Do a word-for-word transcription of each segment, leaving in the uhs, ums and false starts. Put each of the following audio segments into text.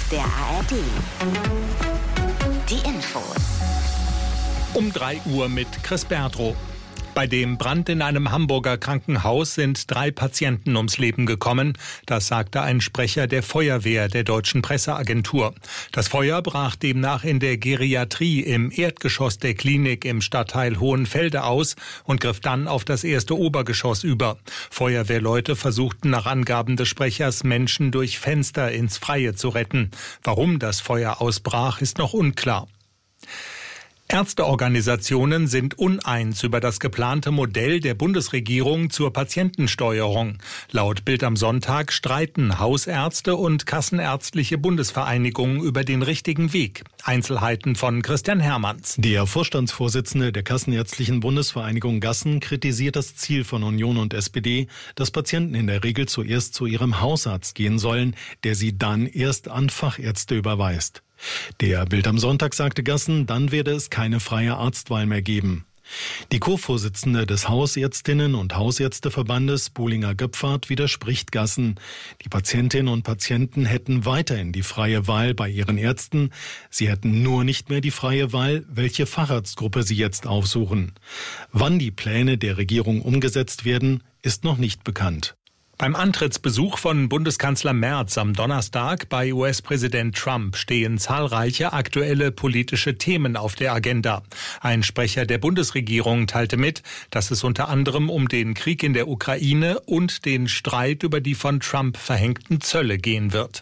der A R D. Die Infos. Um drei Uhr mit Chris Bertrow. Bei dem Brand in einem Hamburger Krankenhaus sind drei Patienten ums Leben gekommen. Das sagte ein Sprecher der Feuerwehr der Deutschen Presseagentur. Das Feuer brach demnach in der Geriatrie im Erdgeschoss der Klinik im Stadtteil Hohenfelde aus und griff dann auf das erste Obergeschoss über. Feuerwehrleute versuchten nach Angaben des Sprechers, Menschen durch Fenster ins Freie zu retten. Warum das Feuer ausbrach, ist noch unklar. Ärzteorganisationen sind uneins über das geplante Modell der Bundesregierung zur Patientensteuerung. Laut Bild am Sonntag streiten Hausärzte und Kassenärztliche Bundesvereinigungen über den richtigen Weg. Einzelheiten von Christian Hermanns. Der Vorstandsvorsitzende der Kassenärztlichen Bundesvereinigung Gassen kritisiert das Ziel von Union und S P D, dass Patienten in der Regel zuerst zu ihrem Hausarzt gehen sollen, der sie dann erst an Fachärzte überweist. Der Bild am Sonntag sagte Gassen, dann werde es keine freie Arztwahl mehr geben. Die Co-Vorsitzende des Hausärztinnen- und Hausärzteverbandes, Buhlinger-Göpfert, widerspricht Gassen. Die Patientinnen und Patienten hätten weiterhin die freie Wahl bei ihren Ärzten. Sie hätten nur nicht mehr die freie Wahl, welche Facharztgruppe sie jetzt aufsuchen. Wann die Pläne der Regierung umgesetzt werden, ist noch nicht bekannt. Beim Antrittsbesuch von Bundeskanzler Merz am Donnerstag bei U S-Präsident Trump stehen zahlreiche aktuelle politische Themen auf der Agenda. Ein Sprecher der Bundesregierung teilte mit, dass es unter anderem um den Krieg in der Ukraine und den Streit über die von Trump verhängten Zölle gehen wird.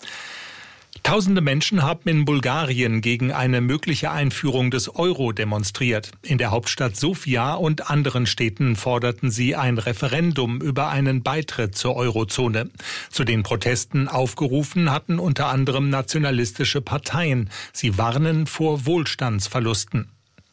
Tausende Menschen haben in Bulgarien gegen eine mögliche Einführung des Euro demonstriert. In der Hauptstadt Sofia und anderen Städten forderten sie ein Referendum über einen Beitritt zur Eurozone. Zu den Protesten aufgerufen hatten unter anderem nationalistische Parteien. Sie warnen vor Wohlstandsverlusten.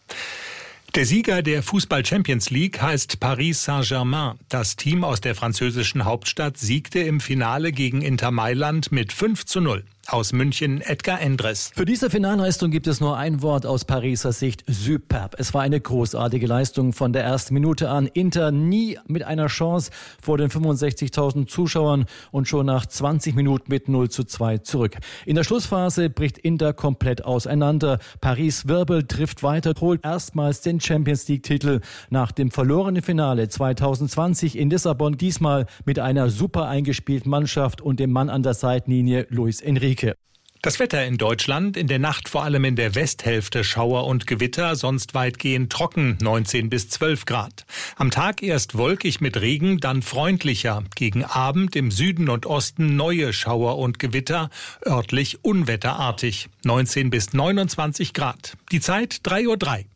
Der Sieger der Fußball-Champions League heißt Paris Saint-Germain. Das Team aus der französischen Hauptstadt siegte im Finale gegen Inter Mailand mit fünf zu null. Aus München Edgar Endres. Für diese Finalleistung gibt es nur ein Wort aus Pariser Sicht: superb. Es war eine großartige Leistung von der ersten Minute an. Inter nie mit einer Chance vor den fünfundsechzigtausend Zuschauern und schon nach zwanzig Minuten mit null zu zwei zurück. In der Schlussphase bricht Inter komplett auseinander. Paris wirbelt, trifft weiter, holt erstmals den Champions League-Titel nach dem verlorenen Finale zweitausendzwanzig in Lissabon, diesmal mit einer super eingespielten Mannschaft und dem Mann an der Seitenlinie Luis Enrique. Das Wetter in Deutschland, in der Nacht vor allem in der Westhälfte Schauer und Gewitter, sonst weitgehend trocken, neunzehn bis zwölf Grad. Am Tag erst wolkig mit Regen, dann freundlicher. Gegen Abend im Süden und Osten neue Schauer und Gewitter, örtlich unwetterartig, neunzehn bis neunundzwanzig Grad. Die Zeit drei Uhr drei.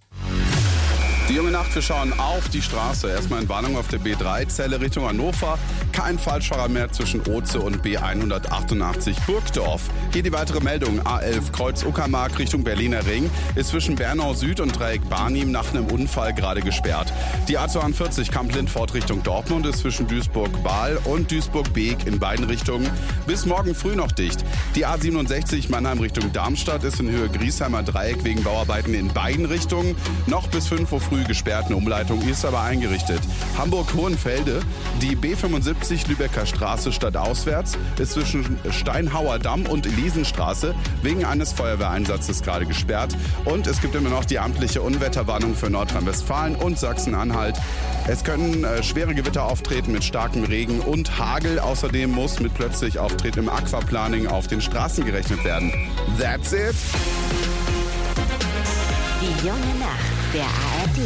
Die junge Nacht, wir schauen auf die Straße. Erstmal in Warnung auf der B drei, Celle Richtung Hannover. Kein Falschfahrer mehr zwischen Oze und B hundertachtundachtzig Burgdorf. Hier die weitere Meldung. A elf Kreuz Uckermark Richtung Berliner Ring ist zwischen Bernau Süd und Dreieck Barnim nach einem Unfall gerade gesperrt. Die A zweiundvierzig Kamp-Lindfort Richtung Dortmund ist zwischen Duisburg-Bahl und Duisburg-Beek in beiden Richtungen bis morgen früh noch dicht. Die A siebenundsechzig Mannheim Richtung Darmstadt ist in Höhe Griesheimer Dreieck wegen Bauarbeiten in beiden Richtungen noch bis fünf Uhr früh gesperrt. Eine Umleitung ist aber eingerichtet. Hamburg-Hohenfelde, die B fünfundsiebzig Lübecker Straße stadtauswärts ist zwischen Steinhauer Damm und Elisenstraße wegen eines Feuerwehreinsatzes gerade gesperrt. Und es gibt immer noch die amtliche Unwetterwarnung für Nordrhein-Westfalen und Sachsen-Anhalt. Es können äh, schwere Gewitter auftreten mit starkem Regen und Hagel. Außerdem muss mit plötzlich Auftreten im Aquaplaning auf den Straßen gerechnet werden. That's it. Die junge Nacht der A R D.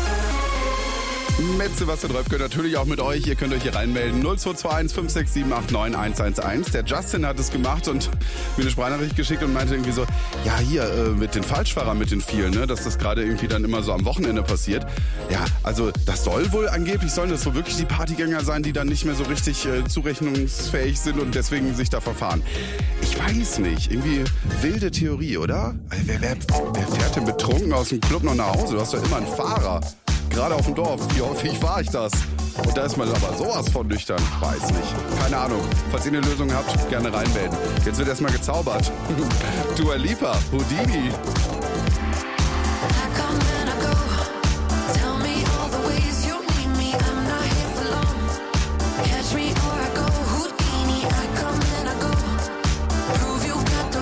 Mit Sebastian Röpke, natürlich auch mit euch. Ihr könnt euch hier reinmelden. null zwei zwei eins fünf sechs sieben acht neun eins eins eins. Der Justin hat es gemacht und mir eine Sprachnachricht geschickt und meinte irgendwie so, ja hier äh, mit den Falschfahrern, mit den vielen, ne, dass das gerade irgendwie dann immer so am Wochenende passiert. Ja, also das soll wohl angeblich, sollen das so wirklich die Partygänger sein, die dann nicht mehr so richtig äh, zurechnungsfähig sind und deswegen sich da verfahren. Ich weiß nicht, irgendwie wilde Theorie, oder? Also, wer, wer, wer fährt denn betrunken aus dem Club noch nach Hause? Du hast doch immer einen Fahrer. Gerade auf dem Dorf, wie häufig war ich das? Und da ist man aber sowas von nüchtern. Weiß nicht. Keine Ahnung. Falls ihr eine Lösung habt, gerne reinmelden. Jetzt wird erstmal gezaubert. Dua Lipa, Houdini. Catch me or I go Houdini. I come and I go. Prove you got the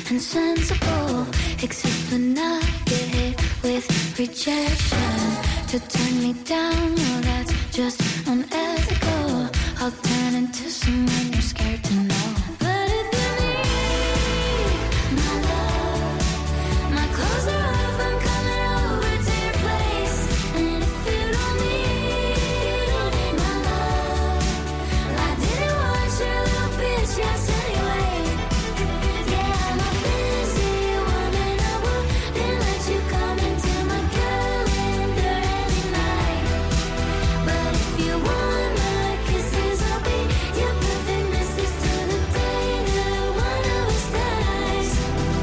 and sensible, except when I get hit with rejection. To turn me down, well that's just unethical. I'll turn into someone you're scared to know. But if you need my love, my clothes are off, I'm coming over to your place. And if you don't need my love, I didn't want your little bitch ass anyway. Yeah, I'm a busy woman, I wouldn't let you come into my calendar any night. But if you want my kisses, I'll be your perfect missus till the day that one of us dies.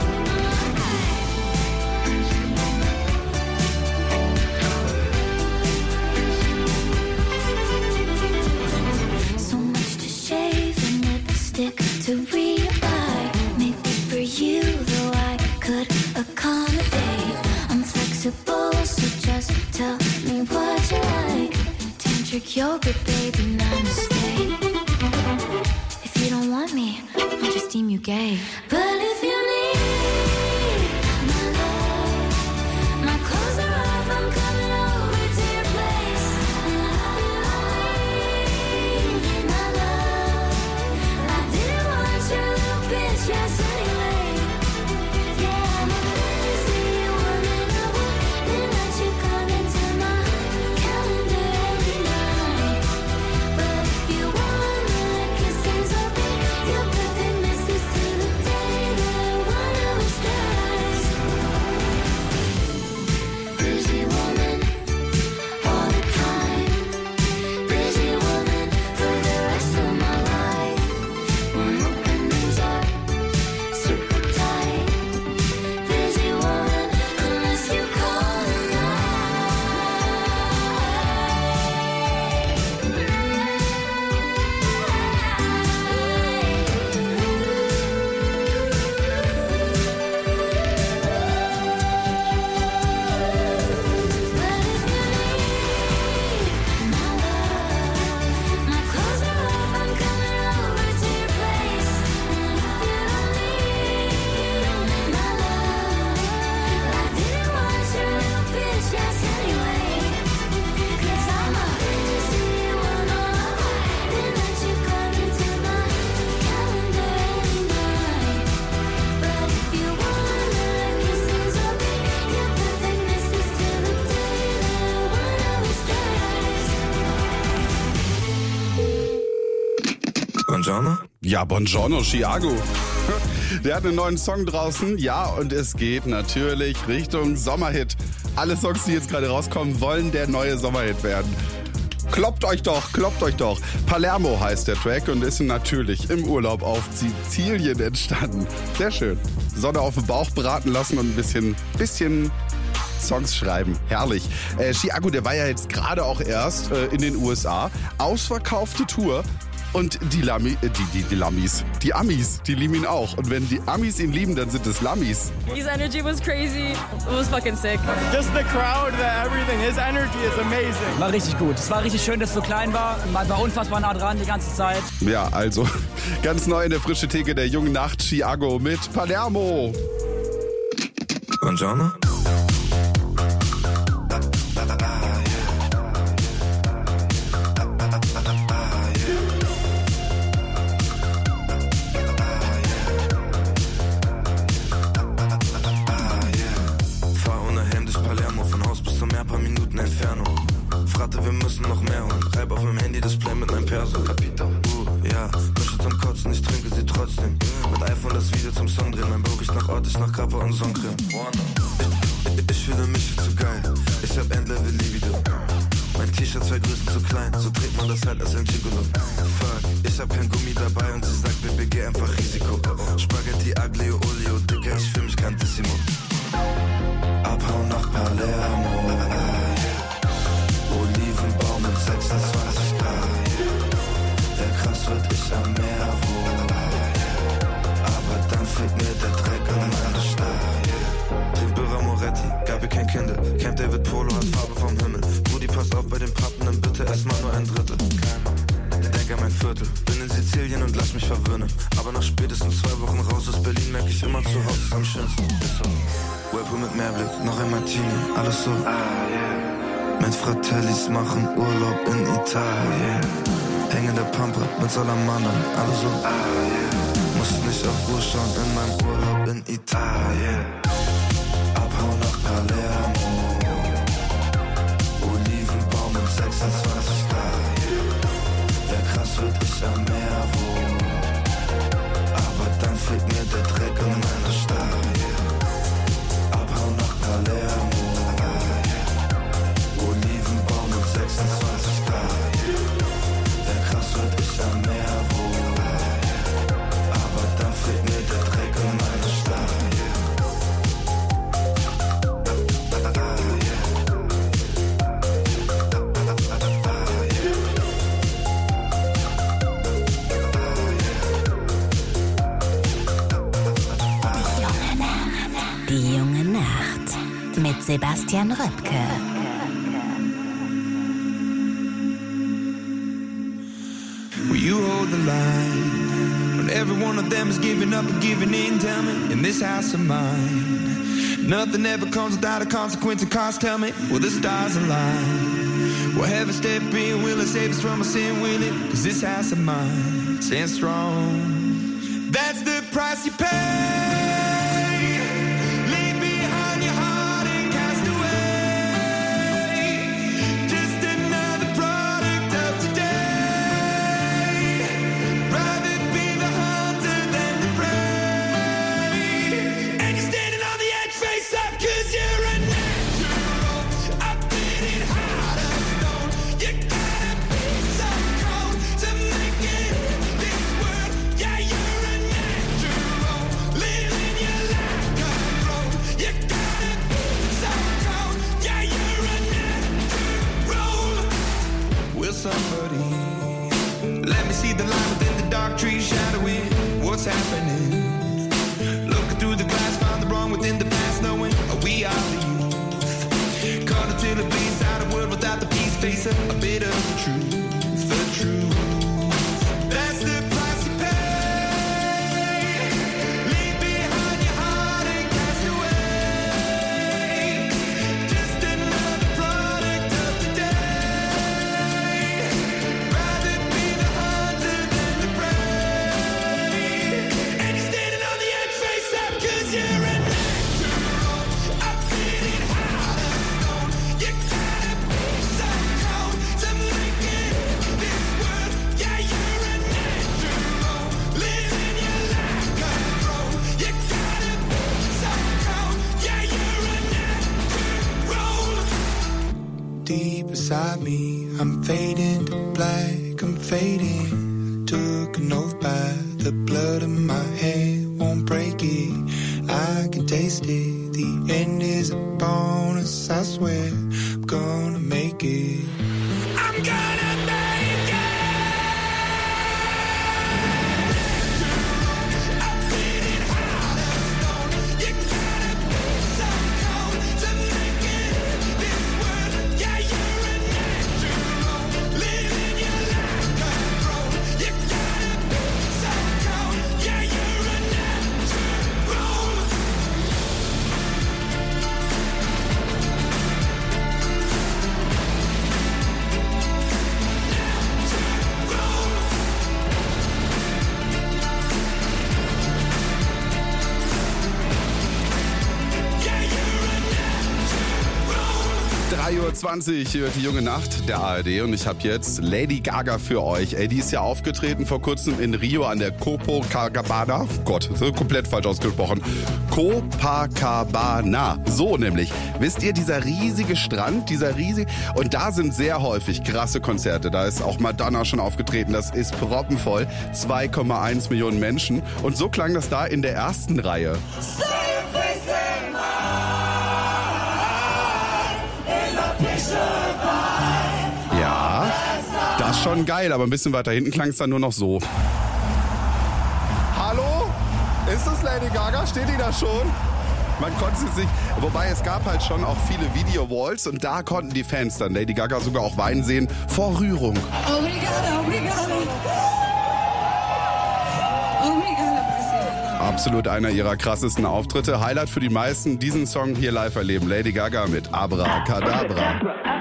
So much to shave and lipstick to reapply. Maybe for you, though I could accommodate. I'm flexible, so just tell me what you like. Tantric yogurt, baby, namaste. If you don't want me, I'll just deem you gay. But if you need my love, my clothes are off, I'm coming over to your place. And if you need my love, I didn't want your little bitch ass anyway. Yeah, I'm a busy woman, I wouldn't let you come into my calendar every night. But if you want my kisses, I'll be your perfect missus till the day that one of us dies. Busy woman, all the time. Busy woman for the rest of my life. My openings are super tight. Busy woman, unless you call my clothes are off, I'm coming over to your place. And if you don't need my love, I didn't want your little bitch ass anyway. 'Cause I'm a busy woman, I wouldn't let you come into my calendar every night. But if you want my kisses, I'll be your perfect missus till the day that one of us dies. Buongiorno? Ja, Buongiorno, Chiago. Der hat einen neuen Song draußen. Ja, und es geht natürlich Richtung Sommerhit. Alle Songs, die jetzt gerade rauskommen, wollen der neue Sommerhit werden. Kloppt euch doch, kloppt euch doch. Palermo heißt der Track und ist natürlich im Urlaub auf Sizilien entstanden. Sehr schön. Sonne auf dem Bauch braten lassen und ein bisschen, bisschen Songs schreiben. Herrlich. Äh, Chiago, der war ja jetzt gerade auch erst äh, in den U S A. Ausverkaufte Tour. Und die, Lami, äh, die, die, die Lamis, die Amis, die lieben ihn auch. Und wenn die Amis ihn lieben, dann sind es Lamis. His energy was crazy. It was fucking sick. Just the crowd, the everything, his energy is amazing. War richtig gut. Es war richtig schön, dass es so klein war. Man war unfassbar nah dran die ganze Zeit. Ja, also ganz neu in der frische Theke der jungen Nacht, Chiago mit Palermo. Buongiorno? Fahr ohne Hemd durch Palermo, von Haus bis zum Meer, paar Minuten Entfernung. Fragte, wir müssen noch mehr holen. Reib auf meinem Handy-Display mit einem Perso. Uh, ja, Mische zum Kotzen, ich trinke sie trotzdem. Mit iPhone das Video zum Song drehen. Mein Bauch riecht nach Ort, ich nach Kappa und Sonnencreme. Ich, ich, ich fühle mich zu geil. Ich hab Endlevel Libido. Mein T-Shirt zwei Größen zu klein, so trägt man das halt als ein Gigolo. Fuck, ich hab kein Gummi dabei und sie sagt, Baby, geh einfach Risiko. Spaghetti, Aglio, Olio, Dicker, ich fühl mich Cantissimo. Abhauen nach Palermo. Olivenbaum und sechsundzwanzig Grad. Der krass wird ich am Meer wohl. Aber dann fliegt mir der Dreck an meine Stadt. Trimbura Moretti, gab ihr kein Kinder. Camp David Polo hat Farbe vom Himmel. Brudi, pass auf bei den Pappen, dann bitte erstmal nur ein Drittel. Denk an mein Viertel, bin in Sizilien und lass mich verwöhnen. Aber nach spätestens zwei Wochen raus aus Berlin merk ich immer, zu Hause ist am schönsten. Whirlpool mit Mehrblick, noch ein Martini, alles so. Mit Fratellis machen Urlaub in Italien. Hänge der Pampa mit Salamandern, alles so. Muss nicht auf Uhr schauen in meinem Urlaub in Italien. Abhauen nach Palermo. Olivenbaum und sechsundzwanzig Grad. Wär krass, würd ich am Meer wohnen. Aber dann fehlt mir der Dreck in meiner Stadt. Abhauen nach Palermo. Olivenbaum und sechsundzwanzig Grad. Wär krass, würd ich am Meer wohnen. Aber dann fehlt mir der Dreck in meiner Stadt. Die junge Nacht mit Sebastian Röpke. Will you hold the line when every one of them is giving up and giving in? Tell me, in this house of mine, nothing ever comes without a consequence and cost. Tell me, will the stars align? Will heaven step in? Will it save us from our sin? Will it? Cause this house of mine stands strong. That's the price you pay. Somebody, let me see the light within the dark trees shadowing what's happening. Looking through the glass, find the wrong within the past, knowing we are the youth. Caught until it bleeds out a world without the peace, facing a bit of the truth, the truth. That's the price you pay. Leave behind your heart and cast away. Just another product of today. Deep inside me, I'm fading to black, I'm fading. Took an oath by the blood in my hand, won't break it. I can taste it, the end is a bonus, I swear. I'm gonna make it. I'm gonna make it. I'm feeling hot as stone. You gotta be so cold to make it this world. Yeah, you're a natural, living your life control. You gotta be so cold. Yeah, you're a natural. drei Uhr zwanzig hört die junge Nacht der A R D und ich habe jetzt Lady Gaga für euch. Ey, die ist ja aufgetreten vor kurzem in Rio an der Copacabana. Gott, das ist komplett falsch ausgesprochen. Copacabana. So nämlich. Wisst ihr, dieser riesige Strand, dieser riesige... Und da sind sehr häufig krasse Konzerte. Da ist auch Madonna schon aufgetreten. Das ist proppenvoll. zwei Komma eins Millionen Menschen. Und so klang das da in der ersten Reihe. Ja, das ist schon geil, aber ein bisschen weiter hinten klang es dann nur noch so. Hallo? Ist das Lady Gaga? Steht die da schon? Man konnte es nicht, wobei es gab halt schon auch viele Video-Walls und da konnten die Fans dann Lady Gaga sogar auch weinen sehen vor Rührung. Obrigado, obrigado. Absolut einer ihrer krassesten Auftritte. Highlight für die meisten, diesen Song hier live erleben. Lady Gaga mit Abracadabra.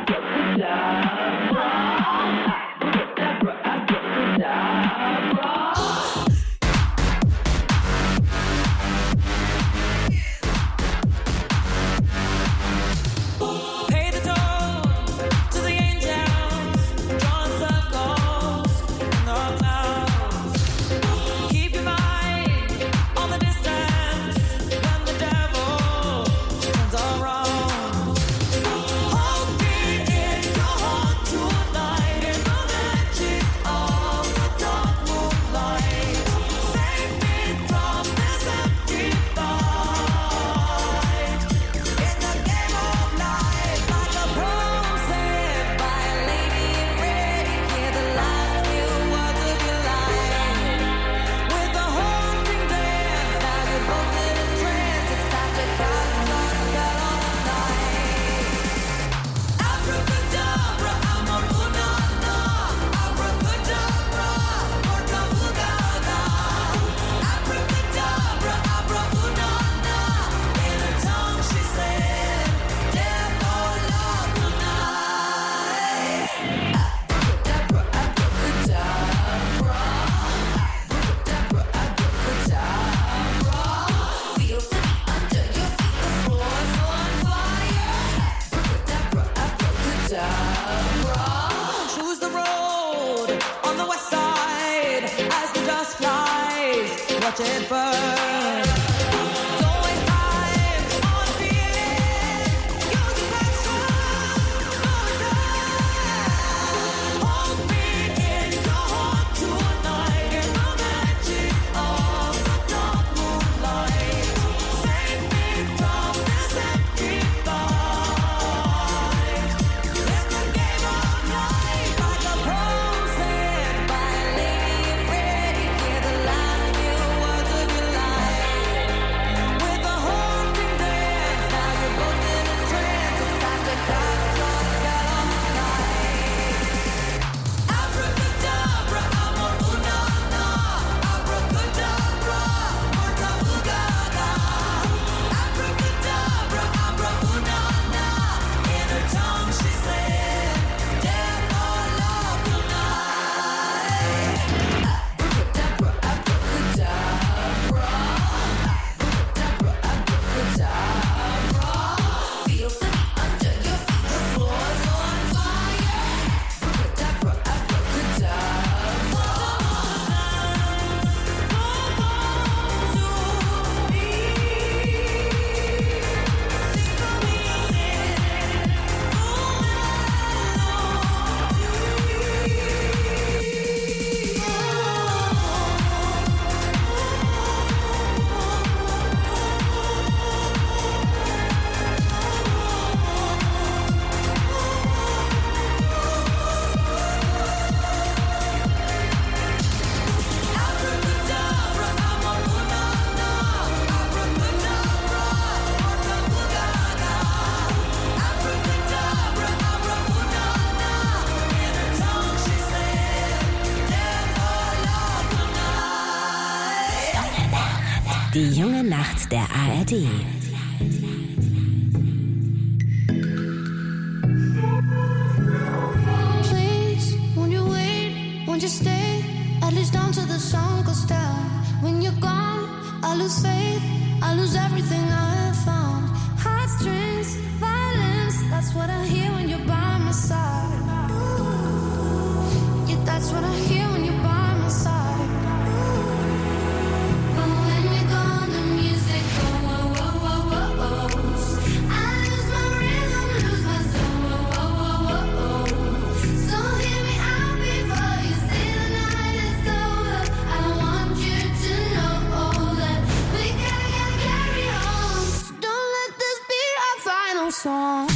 Die junge Nacht der A R D. Please, won't you wait, won't you stay, at least down till the sun goes down. When you're gone, I lose faith, I lose everything I have found. Heartstrings, violence, that's what I hear when you're by my side. Yeah, that's what I hear when you're by my side. Song.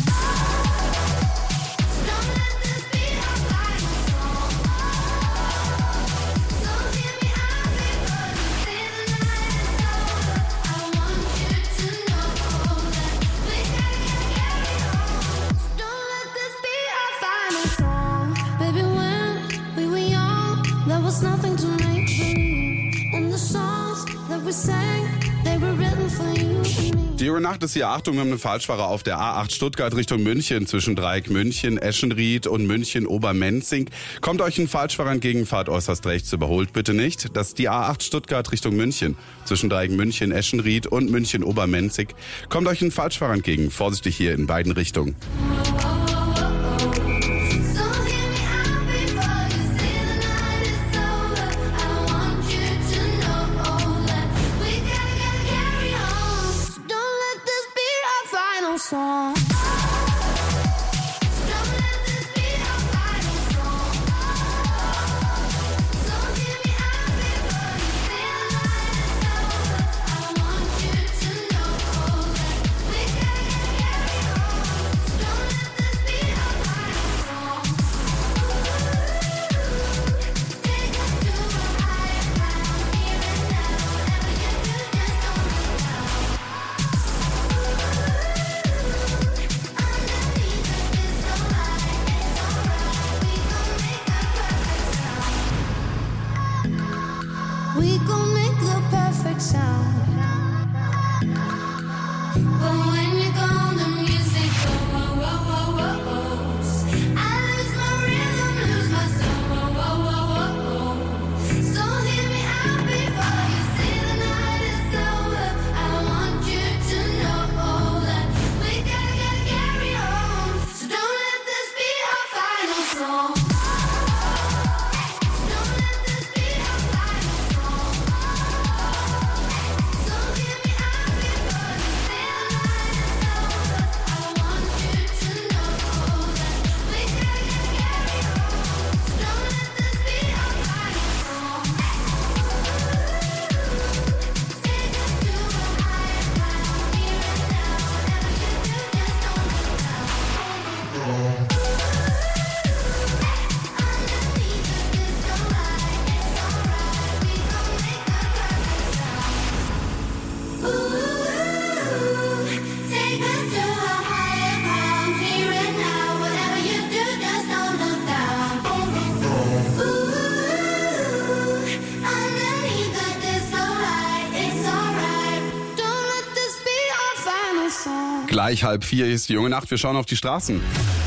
Baby, when we were young, there was nothing to make believe. And the songs that we sang Junge Nacht ist hier. Achtung, wir haben eine Falschfahrer auf der A acht Stuttgart Richtung München zwischen Dreieck München, Eschenried und München Obermenzing. Kommt euch ein Falschfahrer entgegen, fahrt äußerst rechts, überholt bitte nicht. Das ist die A acht Stuttgart Richtung München zwischen Dreieck München, Eschenried und München Obermenzing. Kommt euch ein Falschfahrer entgegen, vorsichtig hier in beiden Richtungen. Song. We gon' make the perfect sound. But when you're gone, the music goes. I lose my rhythm, lose my soul. So hear me out before you say the night is over. I want you to know that we gotta, gotta carry on. So don't let this be our final song. Gleich halb vier ist die Junge Nacht. Wir schauen auf die Straßen.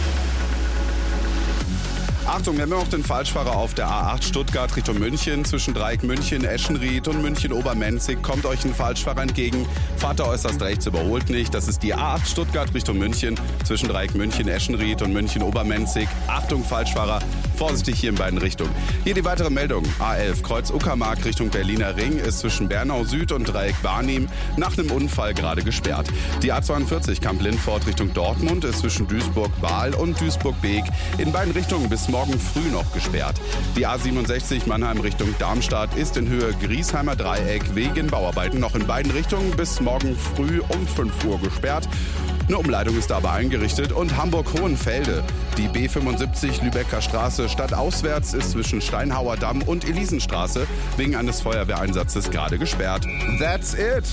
Achtung, wir haben noch den Falschfahrer auf der A acht Stuttgart Richtung München zwischen Dreieck München, Eschenried und München Obermenzing. Kommt euch ein Falschfahrer entgegen, fahrt da äußerst rechts, überholt nicht. Das ist die A acht Stuttgart Richtung München zwischen Dreieck München, Eschenried und München Obermenzing. Achtung, Falschfahrer, vorsichtig hier in beiden Richtungen. Hier die weitere Meldung. A elf Kreuz Uckermark Richtung Berliner Ring ist zwischen Bernau Süd und Dreieck Barnim nach einem Unfall gerade gesperrt. Die A zweiundvierzig Kamp-Lindfort Richtung Dortmund ist zwischen Duisburg-Bahl und Duisburg-Beek in beiden Richtungen bis morgen früh noch gesperrt. Die A siebenundsechzig Mannheim Richtung Darmstadt ist in Höhe Griesheimer Dreieck wegen Bauarbeiten noch in beiden Richtungen bis morgen früh um fünf Uhr gesperrt. Eine Umleitung ist dabei eingerichtet und Hamburg-Hohenfelde. Die B fünfundsiebzig Lübecker Straße stadtauswärts ist zwischen Steinhauer Damm und Elisenstraße wegen eines Feuerwehreinsatzes gerade gesperrt. That's it!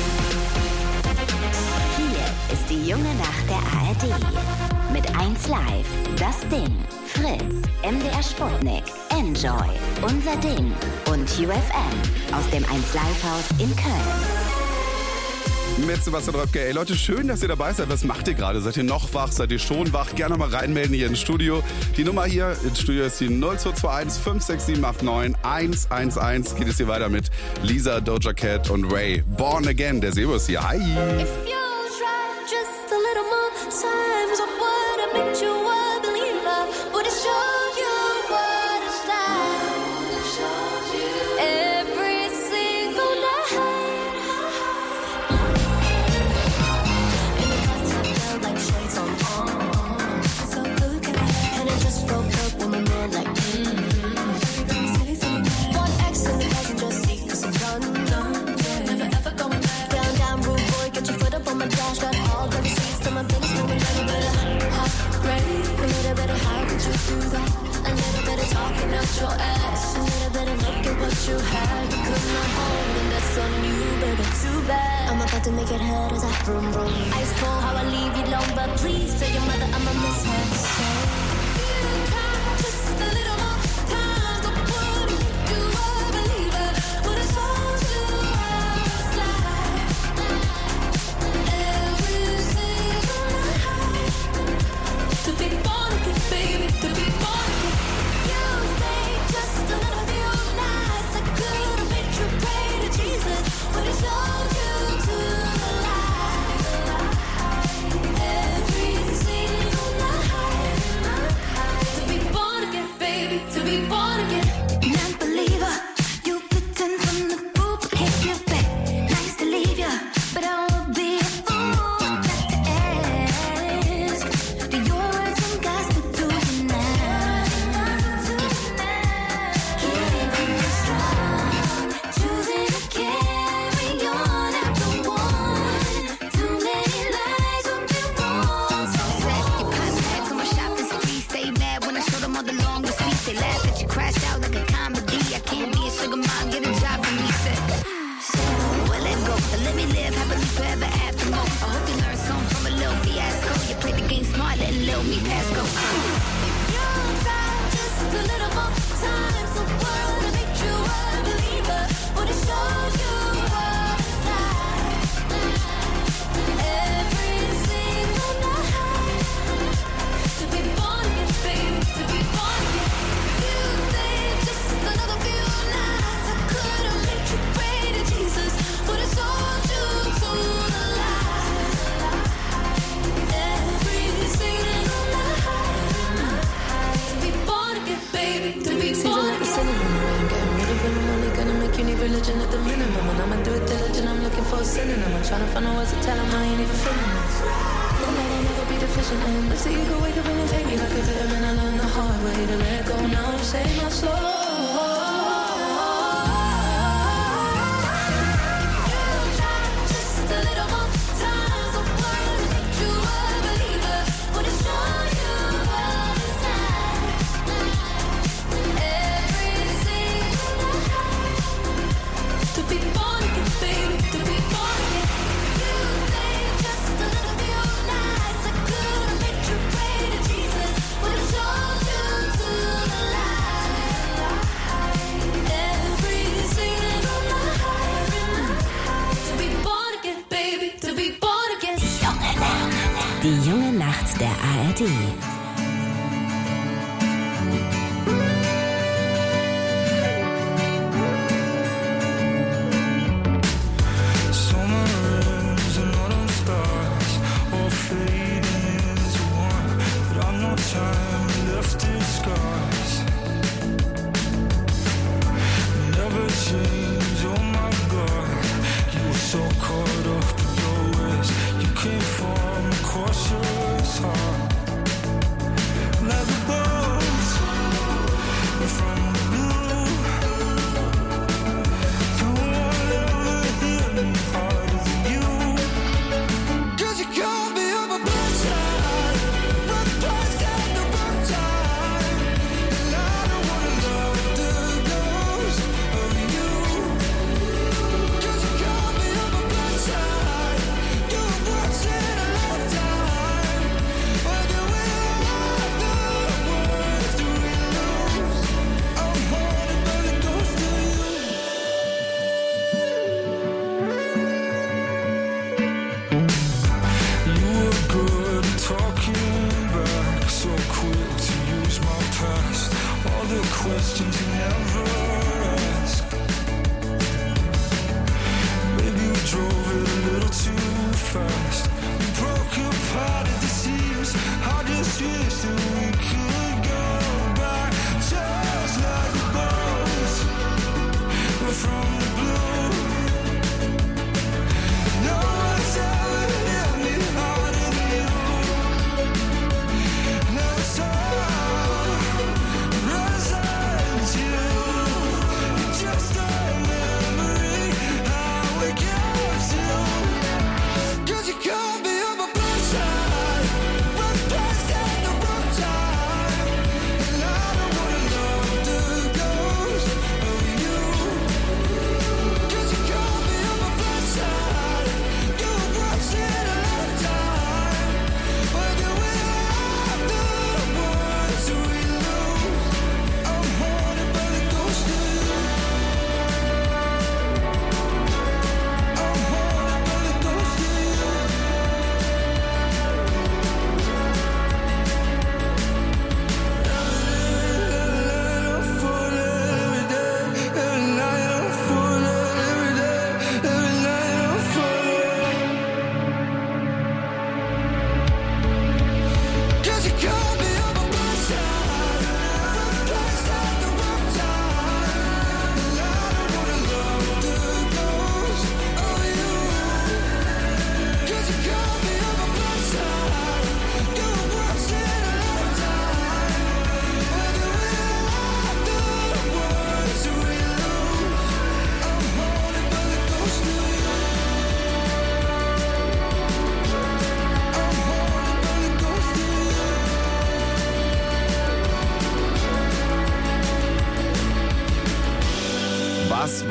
Hier ist die Junge Nacht der A R D. Mit eins Live, Das Ding, Fritz, M D R Sputnik, Enjoy, Unser Ding und U F M aus dem eins Live Haus in Köln. Mit Sebastian Röpke. Ey Leute, schön, dass ihr dabei seid. Was macht ihr gerade? Seid ihr noch wach? Seid ihr schon wach? Gerne mal reinmelden hier ins Studio. Die Nummer hier ins Studio ist die null zwei zwei eins fünf sechs sieben acht neun eins eins eins. Geht es hier weiter mit Lisa, Doja Cat und Ray. Born Again, der Sebo ist hier. Hi! If you try just a little more times, what would have made you a believer? Would it show you what it's like? Every single night. In the concept like shades on, on. So good, and it just broke up with my man like mm-hmm. One X in the passenger seat, cause I'm done, done. Yeah. Never ever going back. Down, down, rude boy, get your foot up on my dash. Got all the receipts to my business, no one better, better. Hot, great, a little bit of how could you do that? A little bit of talking out your ass. A little bit of look at what you had. You could not hold, and that's on you, baby, too bad. I'm about to make it hurt as I vroom, vroom. Ice cold, how I leave you alone, but please tell your mother I'ma miss her. So, you try just a little more time, but would you a believer? Would it show you how it's like? live happily forever after more. I hope you learn something from a little fiasco. You played the game smart, letting little me pass go. If you try just a little more time, the world will make you a believer. But it shows you what it's like. Every single night. To be born again, baby, to be born again. You stay just another few nights. I could have made you pray to Jesus, but it's all due to the light. Every single night. To be born again, baby, to be born again. Getting rid of any money, gonna make you need religion at the minimum. And I'ma do it diligent, I'm looking for a synonym. I'm trying to find out words to tell him I ain't even feeling this. Then I'll never be deficient in. Let's see you go wake up and take me like a vitamin. I learned the hard way to let go now to save my soul. Die junge Nacht der A R D. Caught up, you can't form a cautious heart.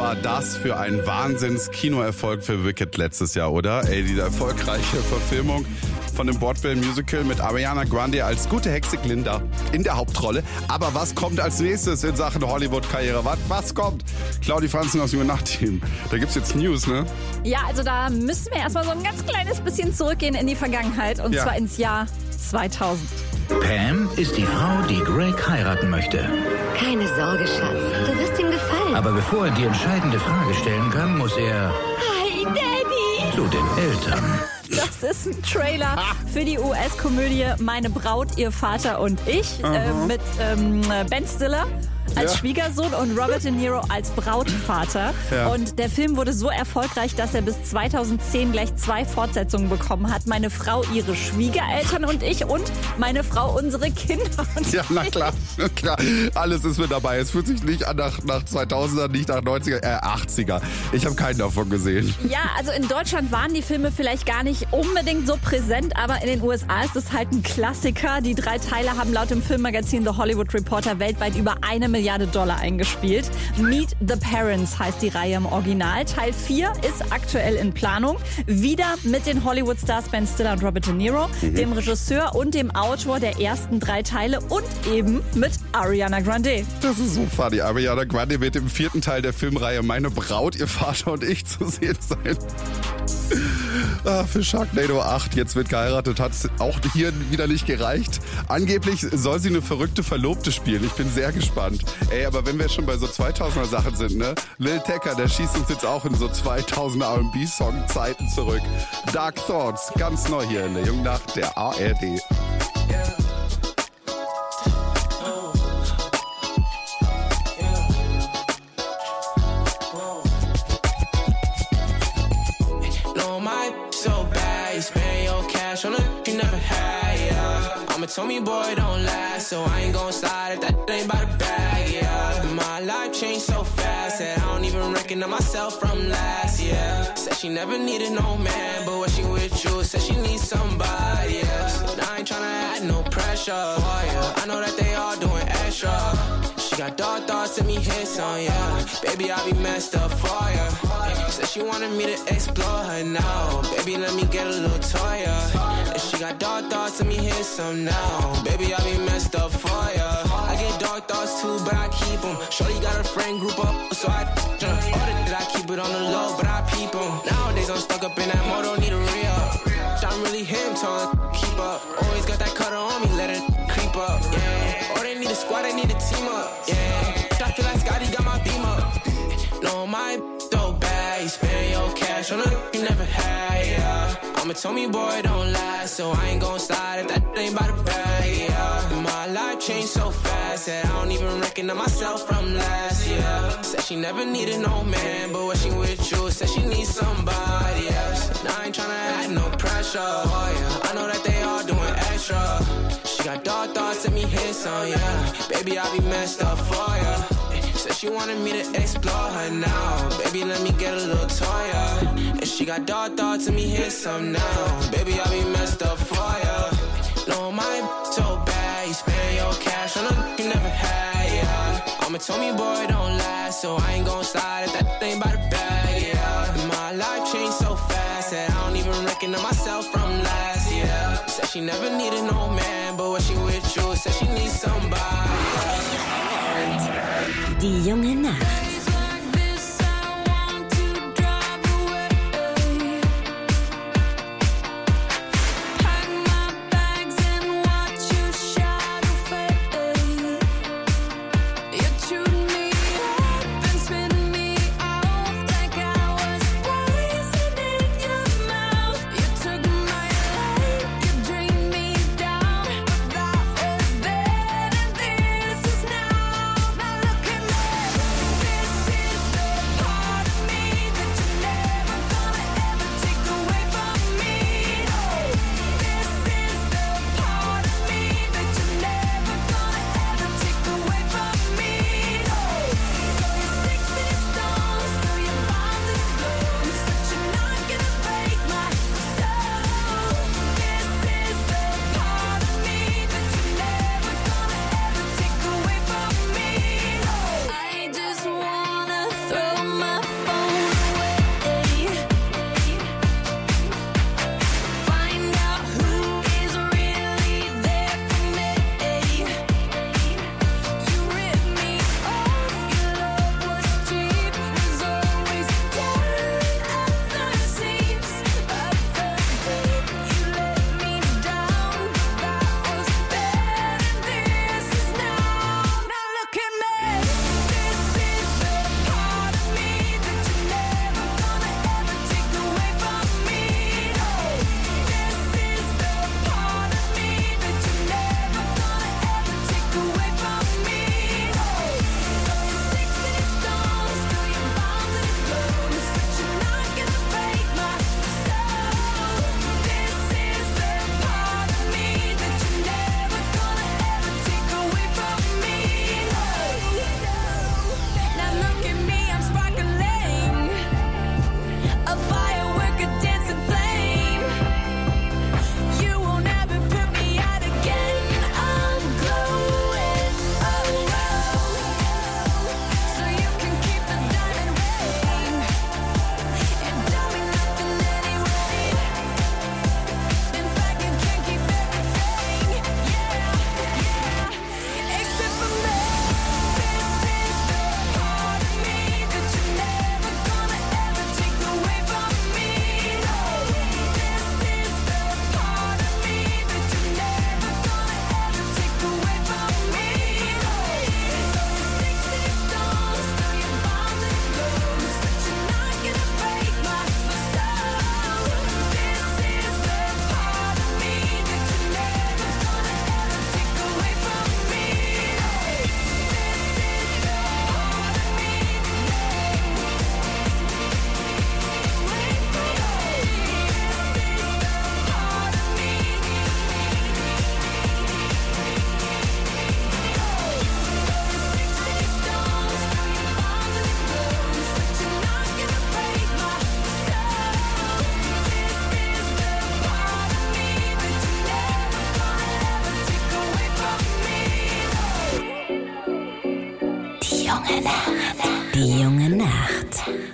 war das für ein Wahnsinns-Kinoerfolg für Wicked letztes Jahr, oder? Ey, diese erfolgreiche Verfilmung von dem Broadway-Musical mit Ariana Grande als gute Hexe Glinda in der Hauptrolle. Aber was kommt als nächstes in Sachen Hollywood-Karriere? Was, was kommt? Claudi Franzen aus Junge Nacht-Team. Da gibt's jetzt News, ne? Ja, also da müssen wir erstmal so ein ganz kleines bisschen zurückgehen in die Vergangenheit. Und ja. zwar ins Jahr zweitausend. Pam ist die Frau, die Greg heiraten möchte. Keine Sorge, Schatz. Du wirst ihm gefallen. Aber bevor er die entscheidende Frage stellen kann, muss er Hi, Daddy! zu den Eltern. Das ist ein Trailer für die U S-Komödie Meine Braut, ihr Vater und ich äh, mit ähm, Ben Stiller als ja. Schwiegersohn und Robert De Niro als Brautvater. Ja. Und der Film wurde so erfolgreich, dass er bis zweitausendzehn gleich zwei Fortsetzungen bekommen hat. Meine Frau, ihre Schwiegereltern und ich und meine Frau, unsere Kinder. Und Ja, na klar, klar. Alles ist mit dabei. Es fühlt sich nicht an nach, nach zweitausender, nicht nach neunziger, äh achtziger. Ich habe keinen davon gesehen. Ja, also in Deutschland waren die Filme vielleicht gar nicht unbedingt so präsent, aber in den U S A ist es halt ein Klassiker. Die drei Teile haben laut dem Filmmagazin The Hollywood Reporter weltweit über eine Milliarde Dollar eingespielt. Meet the Parents heißt die Reihe im Original. Teil vier ist aktuell in Planung. Wieder mit den Hollywood-Stars Ben Stiller und Robert De Niro, mhm. dem Regisseur und dem Autor der ersten drei Teile und eben mit Ariana Grande. Das ist so funny. Ariana Grande wird im vierten Teil der Filmreihe Meine Braut, ihr Vater und ich zu sehen sein. Ah, für Sharknado acht, jetzt wird geheiratet, hat es auch hier wieder nicht gereicht. Angeblich soll sie eine verrückte Verlobte spielen. Ich bin sehr gespannt. Ey, aber wenn wir schon bei so zweitausender Sachen sind, ne? Lil Tecca, der schießt uns jetzt auch in so zweitausender R and B-Song-Zeiten zurück. Dark Thoughts, ganz neu hier in der Jungen Nacht der A R D. Told me, boy, don't last, so I ain't gon' slide if that ain't by the bag, yeah. My life changed so fast that I don't even recognize myself from last year. Said she never needed no man, but when she with you, said she needs somebody else. And I ain't tryna add no pressure for you. I know that they all doing extra. She got dark thoughts and me hits on ya. Baby, I be messed up for ya. Said she wanted me to explore her now. Baby, let me get a little toy, yeah. And she got dark thoughts and me hit some now. Baby, I be messed up for ya. I get dark thoughts too, but I keep them. Shorty got a friend group up, so I jump. Order that I keep it on the low, but I peep them. Nowadays I'm stuck up in that mode, don't need a re-up. I'm really him, told her keep up. Always got that cutter on me, let it creep up, yeah. Or they need a squad, they need a team up, yeah. I feel like Scotty got my beam up. No, my so bad, you spend your cash on a you never had, yeah. I'ma tell me, boy, don't lie, so I ain't gon' slide if that ain't by the bag, yeah. My life changed so fast that I don't even recognize myself from last year. Said she never needed no man, but when she with you, said she needs somebody else. And I ain't tryna add no pressure, oh yeah. I know that they all doing extra. She got dark thoughts and me hits on, yeah. Baby, I be messed up for ya. Said she wanted me to explore her now. Baby, let me get a little toy, yeah. And she got dark thoughts and me hit some now. Baby, I be messed up for ya. No, my so bad, you spend your cash on a you never had, yeah. I'ma tell me, boy, don't lie, so I ain't gon' slide if that ain't by the bag, yeah. My life changed so fast that I don't even recognize myself from last year. Said she never needed no man, but when she with you, said she needs somebody. Die junge Nacht.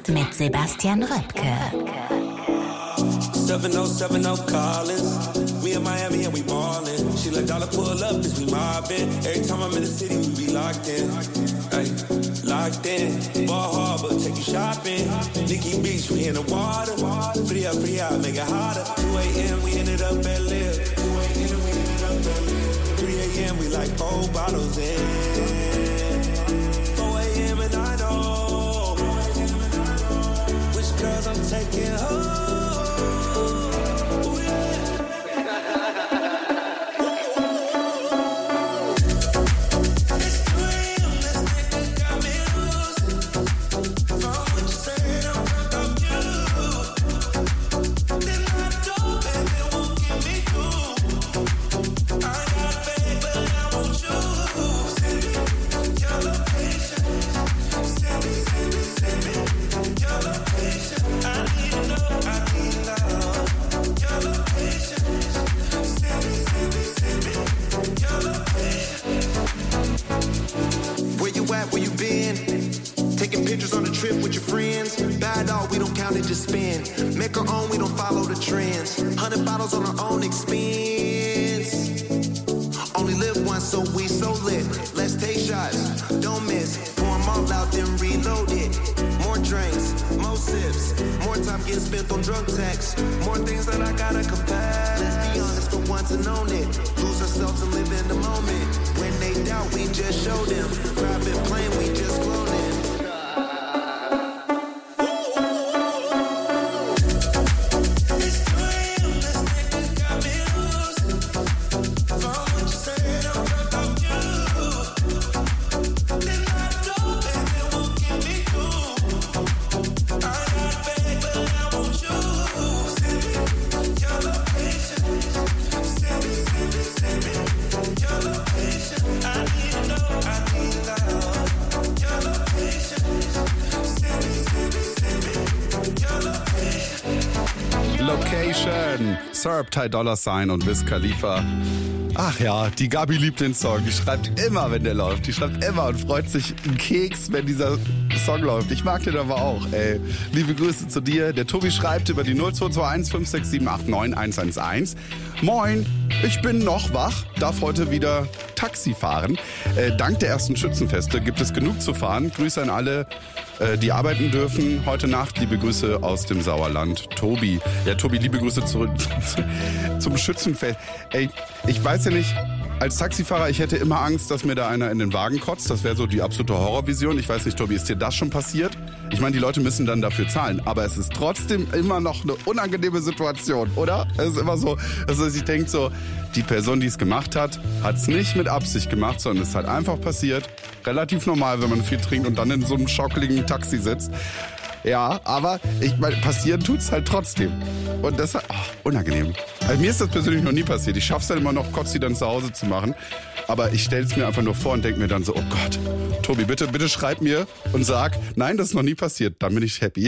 mit Sebastian Röpke. seven oh seven oh Collins. We in Miami and we ballin'. She let dollar pull up as we mobbin'. Every time I'm in the city, we be locked in. Ay, locked in. Ball Harbor, take you shopping. Nikki Beach, we in the water. Free up, free out, make it hotter. two a.m. we ended up at Live. three a.m. we like four bottles in. four a.m. and I know which girls I'm taking home. Syrup, Ty Dolla Sign und Wiz Khalifa. Ach ja, die Gabi liebt den Song. Die schreibt immer, wenn der läuft. Die schreibt immer und freut sich einen Keks, wenn dieser Song läuft. Ich mag den aber auch, ey. Liebe Grüße zu dir. Der Tobi schreibt über die null zwei zwei eins fünf sechs sieben acht neun eins eins eins. Moin, ich bin noch wach, darf heute wieder Taxi fahren. Äh, dank der ersten Schützenfeste gibt es genug zu fahren. Grüße an alle, äh, die arbeiten dürfen. Heute Nacht liebe Grüße aus dem Sauerland. Tobi. Ja, Tobi, liebe Grüße zurück zum Schützenfest. Ey, ich weiß ja nicht, als Taxifahrer, ich hätte immer Angst, dass mir da einer in den Wagen kotzt. Das wäre so die absolute Horrorvision. Ich weiß nicht, Tobi, ist dir das schon passiert? Ich meine, die Leute müssen dann dafür zahlen, aber es ist trotzdem immer noch eine unangenehme Situation, oder? Es ist immer so, dass man sich denkt so, die Person, die es gemacht hat, hat es nicht mit Absicht gemacht, sondern es ist halt einfach passiert. Relativ normal, wenn man viel trinkt und dann in so einem schockeligen Taxi sitzt. Ja, aber ich meine, passieren tut's halt trotzdem. Und das ist oh, unangenehm. Also mir ist das persönlich noch nie passiert. Ich schaff's dann immer noch, Kotzi dann zu Hause zu machen. Aber ich stell's mir einfach nur vor und denk mir dann so, oh Gott, Tobi, bitte, bitte schreib mir und sag, nein, das ist noch nie passiert. Dann bin ich happy.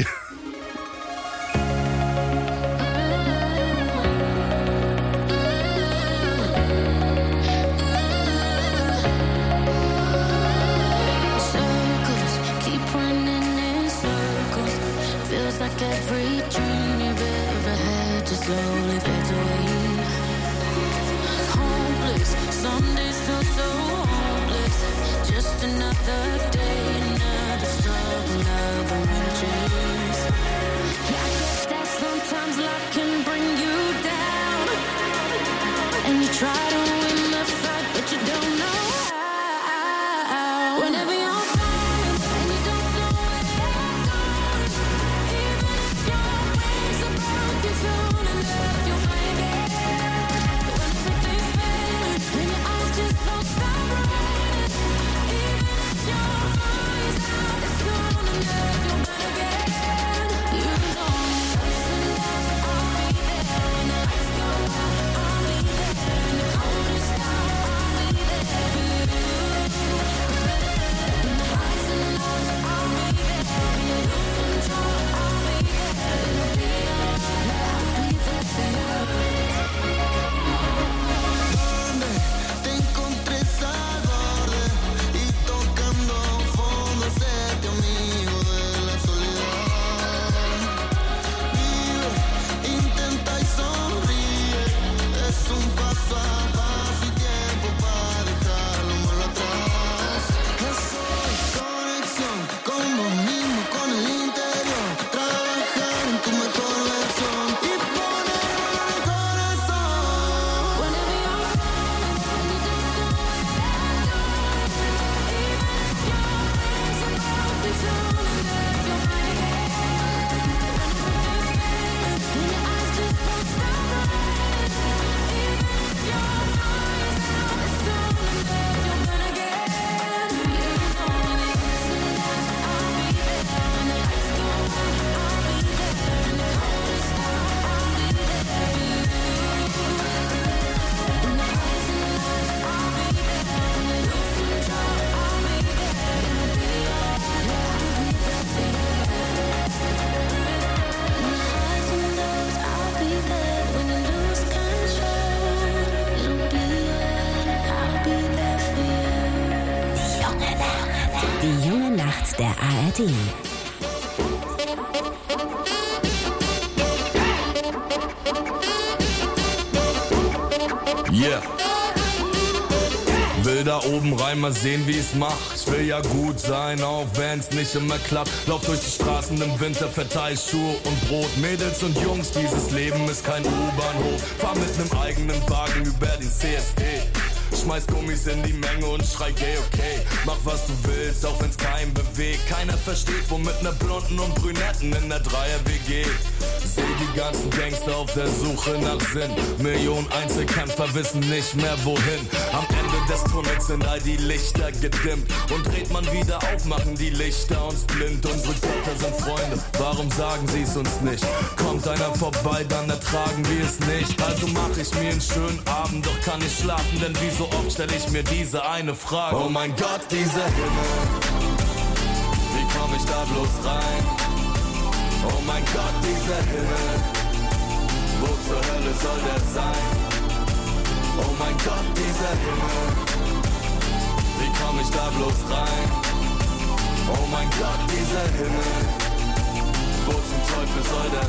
You D. Yeah. Will da oben rein, mal sehen, wie ich's mach. Ich will ja gut sein, auch wenn's nicht immer klappt. Lauf durch die Straßen im Winter, verteil Schuhe und Brot. Mädels und Jungs, dieses Leben ist kein U-Bahnhof. Fahr mit nem eigenen Wagen über den C S E. Schmeiß Gummis in die Menge und schrei gay, okay. Mach was du willst, auch wenn's keinen bewegt. Keiner versteht, womit ne Blonden und Brünetten in der Dreier-W G. Seh die ganzen Gangster auf der Suche nach Sinn. Millionen Einzelkämpfer wissen nicht mehr wohin. Am Ende des Tunnels sind all die Lichter gedimmt. Und dreht man wieder auf, machen die Lichter uns blind. Unsere Götter sind Freunde, warum sagen sie's uns nicht? Kommt einer vorbei, dann ertragen wir es nicht. Also mach ich mir einen schönen Abend, doch kann ich schlafen, denn wie so oft stell ich mir diese eine Frage. Oh mein Gott, dieser Himmel, wie komm ich da bloß rein? Oh mein Gott, dieser Himmel, wo zur Hölle soll der sein? Oh mein Gott, dieser Himmel, wie komm ich da bloß rein? Oh mein Gott, dieser Himmel, wo zum Teufel soll der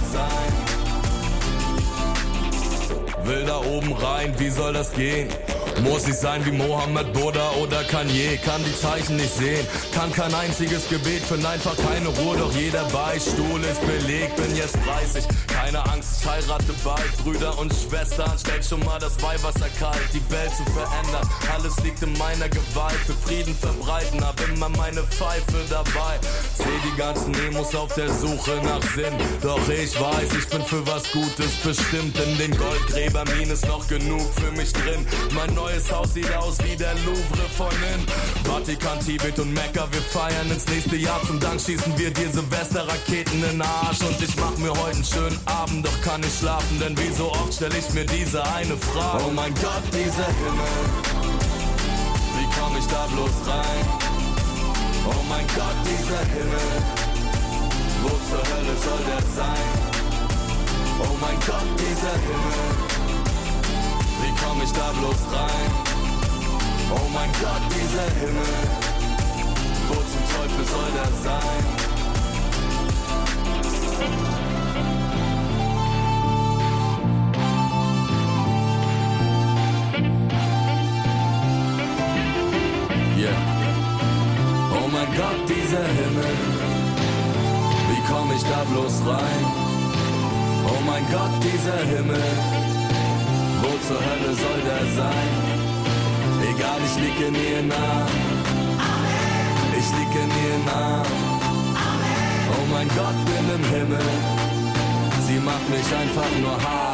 sein? Will da oben rein, wie soll das gehen? Muss ich sein wie Mohammed, Buddha oder Kanye? Kann die Zeichen nicht sehen, kann kein einziges Gebet, find einfach keine Ruhe, doch jeder Beistuhl ist belegt. Bin jetzt dreißig, keine Angst, ich heirate bald. Brüder und Schwestern, stellt schon mal das Weihwasser kalt. Die Welt zu verändern, alles liegt in meiner Gewalt. Für Frieden verbreiten, hab immer meine Pfeife dabei. Seh die ganzen Emos auf der Suche nach Sinn, doch ich weiß, ich bin für was Gutes bestimmt. In den Goldgräberminen ist noch genug für mich drin. Mein neues Haus sieht aus wie der Louvre von innen. Vatikan, Tibet und Mekka, wir feiern ins nächste Jahr. Zum Dank schießen wir dir Silvesterraketen in den Arsch. Und ich mach mir heute einen schönen Abend, doch kann ich schlafen, denn wie so oft stell ich mir diese eine Frage. Oh mein Gott, dieser Himmel, wie komm ich da bloß rein? Oh mein Gott, dieser Himmel, wo zur Hölle soll der sein? Oh mein Gott, dieser Himmel, wie komm ich da bloß rein? Oh mein Gott, dieser Himmel, wo zum Teufel soll der sein? Yeah. Oh mein Gott, dieser Himmel, wie komm ich da bloß rein? Oh mein Gott, dieser Himmel, wo zur Hölle soll der sein? Egal, ich lieg in ihr nah. Ich lieg in ihr nah. Oh mein Gott, bin im Himmel. Sie macht mich einfach nur high.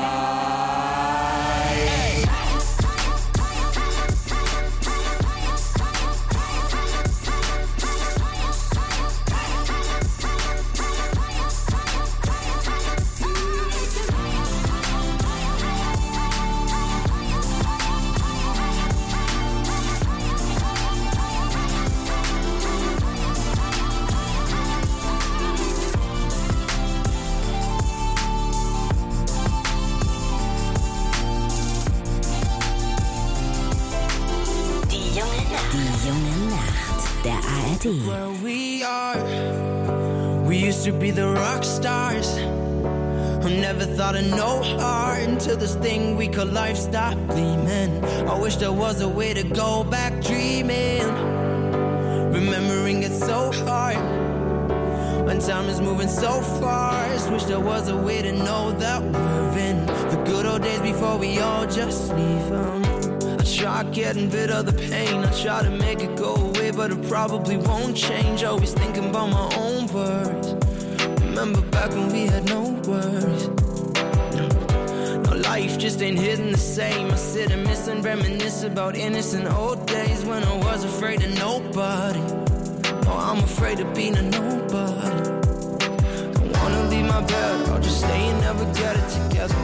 Where we are, we used to be the rock stars. Who never thought of no heart until this thing we call life stopped gleaming. I wish there was a way to go back dreaming. Remembering it's so hard when time is moving so fast. Wish there was a way to know that we're in the good old days before we all just leave them. Try getting rid of the pain. I try to make it go away, but it probably won't change. Always thinking about my own words. Remember back when we had no worries. No, life just ain't hitting the same. I sit and miss and reminisce about innocent old days when I was afraid of nobody. Oh, I'm afraid of being a nobody. Don't wanna leave my bed, I'll just stay and never get it together.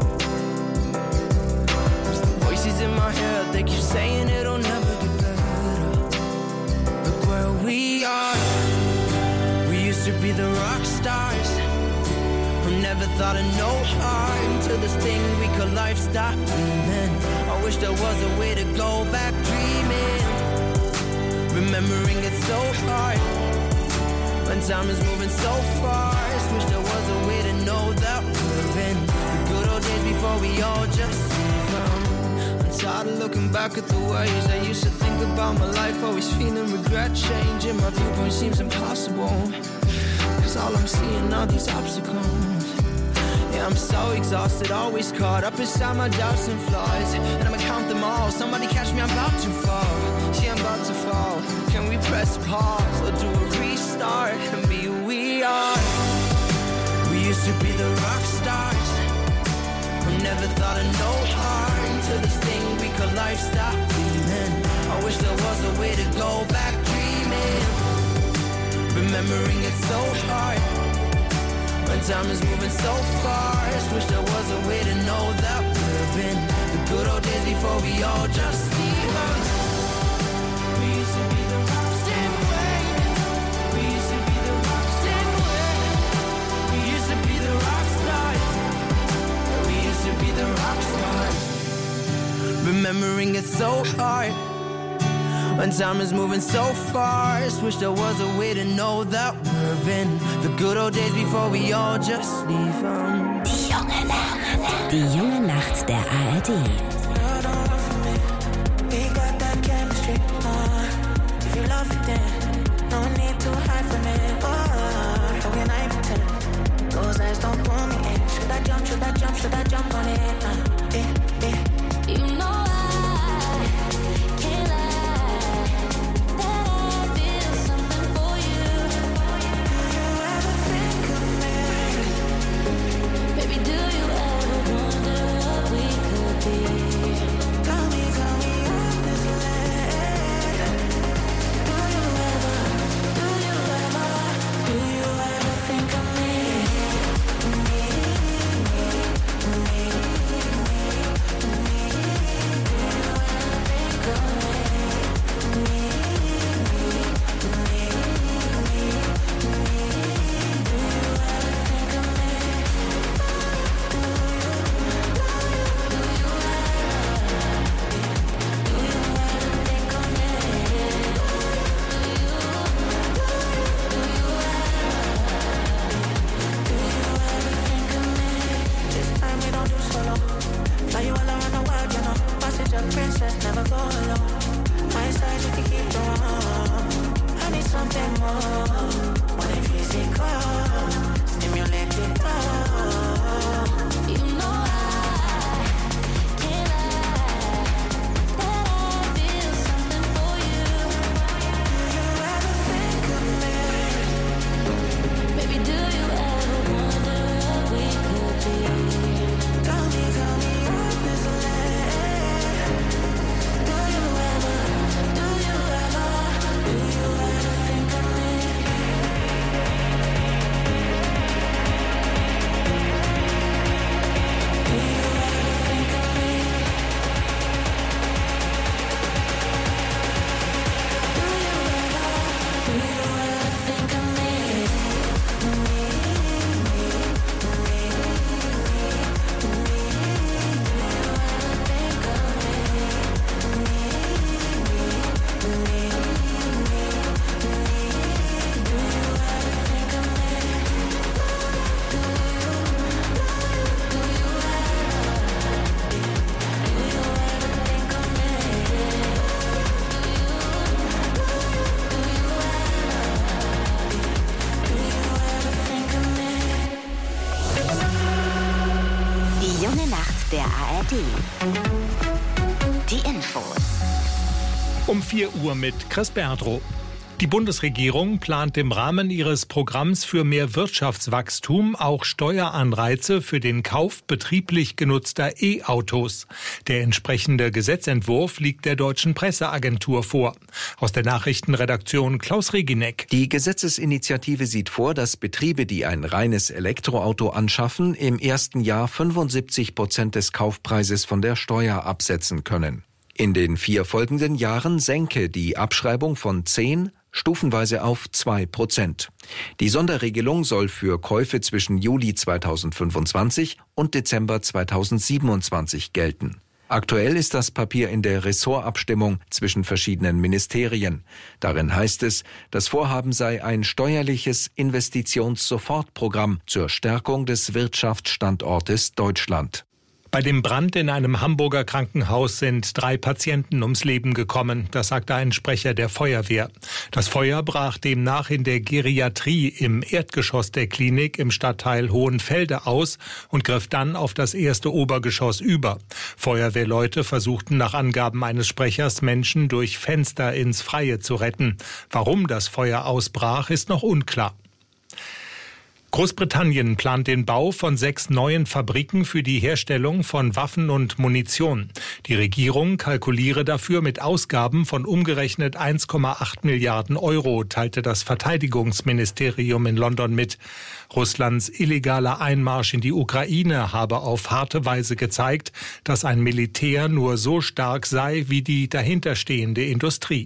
Voices in my head, they keep saying it'll never get better. Look where we are. We used to be the rock stars. Who never thought of no heart until this thing we call life stopped dreaming. I wish there was a way to go back dreaming. Remembering it's so hard When time is moving so fast, wish there was a way to know that we're living the good old days before we all just leave them. I'm tired of looking back at the ways I used to think about my life, always feeling regret, changing my viewpoint seems impossible, cause all I'm seeing are these obstacles. Yeah, I'm so exhausted, always caught up inside my doubts and flaws, and I'ma count them all, somebody catch me, I'm about to fall. Yeah, I'm about to fall. Can we press pause or do a restart and be who we are? We used to be the rock stars who never thought of no harm to this thing we call life. Stop dreaming. I wish there was a way to go back dreaming. Remembering it's so hard when time is moving so fast. Wish there was a way to know that we're living the good old days before we all just leave us. We used to be the rock stars. We used to be the rock stars. We used to be the rock stars. We used to be the rock stars. Remembering it's so hard when time is moving so fast. Wish there was a way to know that we're living the good old days before we all just leave them. Die junge Nacht. Die junge Nacht der A R D. Should I jump on it? Uh, eh, eh. You know I can't lie that I feel something for you. Do you ever think of me? Baby, do you ever wonder what we could be? Tell me, tell me honestly. Do you ever, do you ever, do you ever think of me? der A R D. Die Infos. Um vier Uhr mit Chris Berdrow. Die Bundesregierung plant im Rahmen ihres Programms für mehr Wirtschaftswachstum auch Steueranreize für den Kauf betrieblich genutzter E-Autos. Der entsprechende Gesetzentwurf liegt der Deutschen Presseagentur vor. Aus der Nachrichtenredaktion Klaus Regineck. Die Gesetzesinitiative sieht vor, dass Betriebe, die ein reines Elektroauto anschaffen, im ersten Jahr fünfundsiebzig Prozent des Kaufpreises von der Steuer absetzen können. In den vier folgenden Jahren senke die Abschreibung von zehn stufenweise auf zwei Prozent. Die Sonderregelung soll für Käufe zwischen Juli zweitausendfünfundzwanzig und Dezember zweitausendsiebenundzwanzig gelten. Aktuell ist das Papier in der Ressortabstimmung zwischen verschiedenen Ministerien. Darin heißt es, das Vorhaben sei ein steuerliches Investitionssofortprogramm zur Stärkung des Wirtschaftsstandortes Deutschland. Bei dem Brand in einem Hamburger Krankenhaus sind drei Patienten ums Leben gekommen, das sagte ein Sprecher der Feuerwehr. Das Feuer brach demnach in der Geriatrie im Erdgeschoss der Klinik im Stadtteil Hohenfelde aus und griff dann auf das erste Obergeschoss über. Feuerwehrleute versuchten nach Angaben eines Sprechers, Menschen durch Fenster ins Freie zu retten. Warum das Feuer ausbrach, ist noch unklar. Großbritannien plant den Bau von sechs neuen Fabriken für die Herstellung von Waffen und Munition. Die Regierung kalkuliere dafür mit Ausgaben von umgerechnet eins Komma acht Milliarden Euro, teilte das Verteidigungsministerium in London mit. Russlands illegaler Einmarsch in die Ukraine habe auf harte Weise gezeigt, dass ein Militär nur so stark sei wie die dahinterstehende Industrie.